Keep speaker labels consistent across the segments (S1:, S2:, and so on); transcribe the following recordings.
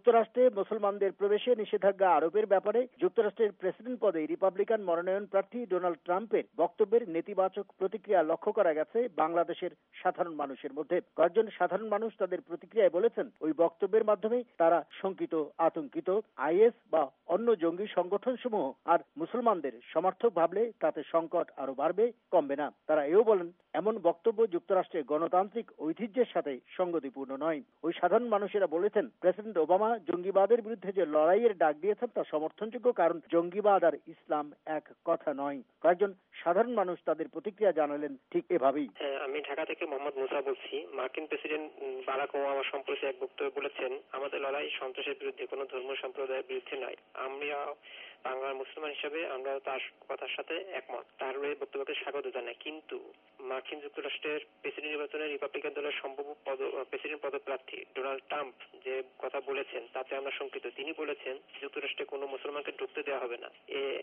S1: যুক্তরাষ্ট্রে মুসলমানদের প্রবেশে নিষেধাজ্ঞা আরোপের ব্যাপারে যুক্তরাষ্ট্রের প্রেসিডেন্ট পদে রিপাবলিকান মনোনয়ন প্রার্থী ডোনাল্ড ট্রাম্পের বক্তব্যের নেতিবাচক প্রতিক্রিয়া লক্ষ্য করা গেছে বাংলাদেশের সাধারণ মানুষের মধ্যে। কয়েকজন সাধারণ মানুষ তাদের প্রতিক্রিয়ায় বলেছেন, ওই বক্তব্যের মাধ্যমে তারা শঙ্কিত, আতঙ্কিত। আইএস বা অন্য জঙ্গি সংগঠন সমূহ আর মুসলমানদের সমর্থক ভাবলে তাতে সংকট আরো বাড়বে, কমবে না। তারা এও বলেন, এমন বক্তব্য যুক্তরাষ্ট্রের গণতান্ত্রিক ঐতিহ্যের সাথে সঙ্গতিপূর্ণ নয়। ওই সাধারণ মানুষেরা বলেছেন, প্রেসিডেন্ট ওবামা জঙ্গিবাদের বিরুদ্ধে যে লড়াইয়ের ডাক দিয়েছেন তা সমর্থনযোগ্য, কারণ জঙ্গিবাদ আর ইসলাম এক কথা নয়। কয়েকজন সাধারণ মানুষ তাদের প্রতিক্রিয়া জানালেন ঠিক এভাবেই।
S2: আমি ঢাকা থেকে মোহাম্মদ মুসা বলছি। মার্কিন প্রেসিডেন্ট বারাক ওবামা সম্প্রতি এক বক্তব্যে বলেছেন, আমাদের লড়াই সন্ত্রাসের বিরুদ্ধে, কোনো ধর্ম সম্প্রদায়ের বিরুদ্ধে নয়। আমরা বাংলার মুসলমান হিসেবে আমরা তার কথার সাথে একমত, তার এই বক্তব্যকে স্বাগত জানাই। কিন্তু মার্কিন যুক্তরাষ্ট্রের প্রেসিডেন্ট নির্বাচনে রিপাবলিকান দলের সম্ভাব্য প্রেসিডেন্ট পদপ্রার্থী ডোনাল্ড ট্রাম্প যে কথা বলেছেন তাতে আমরা শঙ্কিত। তিনি বলেছেন যুক্তরাষ্ট্রে কোনো মুসলমানকে ঢুকতে দেওয়া হবে না।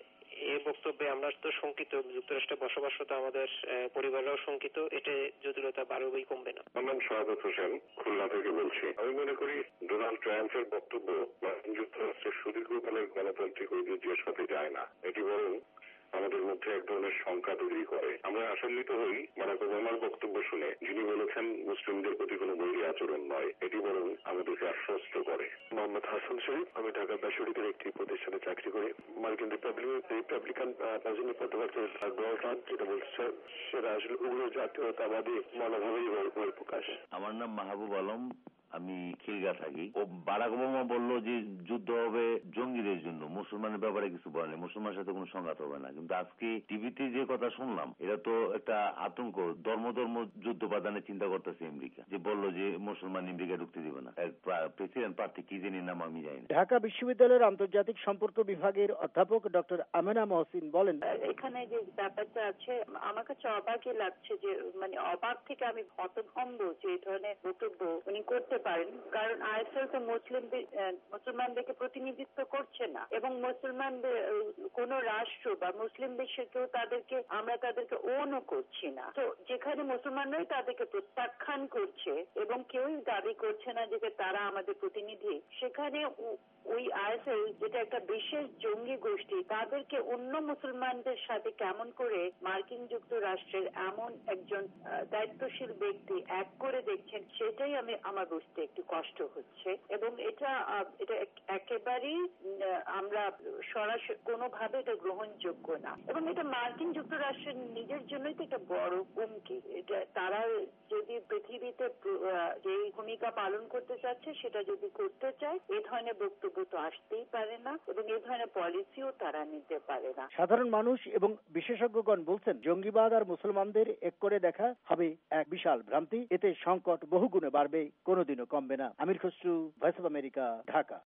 S2: এই বক্তব্যে আমরা তো শঙ্কিত, যুক্তরাষ্ট্রে বসবাসরত আমাদের পরিবাররাও শঙ্কিত। এতে জটিলতা বাড়বেই, কমবে না।
S3: আমার নাম শাহাদাত হোসেন, খুলনা থেকে বলছি। আমি মনে করি ডোনাল্ড ট্রাম্পের বক্তব্য মার্কিন যুক্তরাষ্ট্রের সুদীর্ঘকালের গণতান্ত্রিক ঐতিহ্যের সাথে যায় না। এটি বরং আমাদের মধ্যে এক ধরনের শঙ্কা তৈরি করে। আমরা আশান্বিত হই বারাক ওবামার বক্তব্য শুনে, যিনি বলেছেন মুসলিমদের প্রতি কোনো বৈরী আচরণ নয়। এটি বরং আমাদেরকে আশ্বস্ত করে। মোহাম্মদ হাসান শরীফ, আমি ঢাকা বেসরকারি একটি প্রতিষ্ঠানে চাকরি করি। মার্কিন রিপাবলিকান প্রেসিডেন্ট পদপ্রার্থী ডোনাল্ড ট্রাম্প যেটা বলছে সেটা আসলে উগ্র জাতীয়তাবাদী মনোভাবেই বহিঃপ্রকাশ।
S4: আমার নাম মাহবুব আলম, আমি খিলগা থাকি। ও বারাক ওবামা বললো যে যুদ্ধ হবে জঙ্গিদের জন্য, মুসলমানের ব্যাপারে কিছু বলেনি, মুসলমানের সাথে কোনো সংঘাত হবে না। কিন্তু আজকে টিভিতে যে কথা শুনলাম এটা তো একটা আতঙ্ক, ধর্ম যুদ্ধ বাধানের চিন্তা করতেছে আমেরিকা, যে বললো যে মুসলমান আমেরিকা ঢুকতে দিবে না। প্রেসিডেন্ট প্রার্থী কি জানি নাম আমি জানি না।
S1: ঢাকা বিশ্ববিদ্যালয়ের আন্তর্জাতিক সম্পর্ক বিভাগের অধ্যাপক ডক্টর আমেনা মহসিন বলেন,
S5: এখানে যে ব্যাপারটা আছে আমার কাছে অবাকই লাগছে, যে মানে অবাক থেকে আমি হতভম্ব যে এই ধরনের বক্তব্য উনি করতে পারেন। কারণ আইএসএল তো মুসলমানদেরকে প্রতিনিধিত্ব করছে না, এবং মুসলমানদের কোন রাষ্ট্র বা মুসলিম বিশ্বে কেউ আমরা তাদেরকে ওনও করছি না। তো যেখানে মুসলমানরাই তাদেরকে প্রত্যাখ্যান করছে এবং কেউই দাবি করছে না যে তারা আমাদের প্রতিনিধি, সেখানে ওই আইএসএল যেটা একটা বিশেষ জঙ্গি গোষ্ঠী, তাদেরকে অন্য মুসলমানদের সাথে কেমন করে মার্কিন যুক্তরাষ্ট্রের এমন একজন দায়িত্বশীল ব্যক্তি এক করে দেখছেন, সেটাই আমার বুঝতে একটু কষ্ট হচ্ছে। এবং এটা একেবারেই আমরা সরাসরি কোনোভাবে এটা গ্রহণযোগ্য না, এবং এটা মার্কিন যুক্তরাষ্ট্রের নিজের জন্যই তো একটা বড় হুমকি। এটা তারা যদি পৃথিবীতে যে ভূমিকা পালন করতে চাচ্ছে সেটা যদি করতে চায়, এই ধরনের বক্তব্য তো আসতেই পারে না, এবং এই ধরনের পলিসিও তারা নিতে পারে না।
S1: সাধারণ মানুষ এবং বিশেষজ্ঞগণ বলছেন, জঙ্গিবাদ আর মুসলমানদের এক করে দেখা হবে এক বিশাল ভ্রান্তি। এতে সংকট বহুগুণে বাড়বে, কোনোদিনও কমবে না। Amir Khasru, voice of America, Dhaka.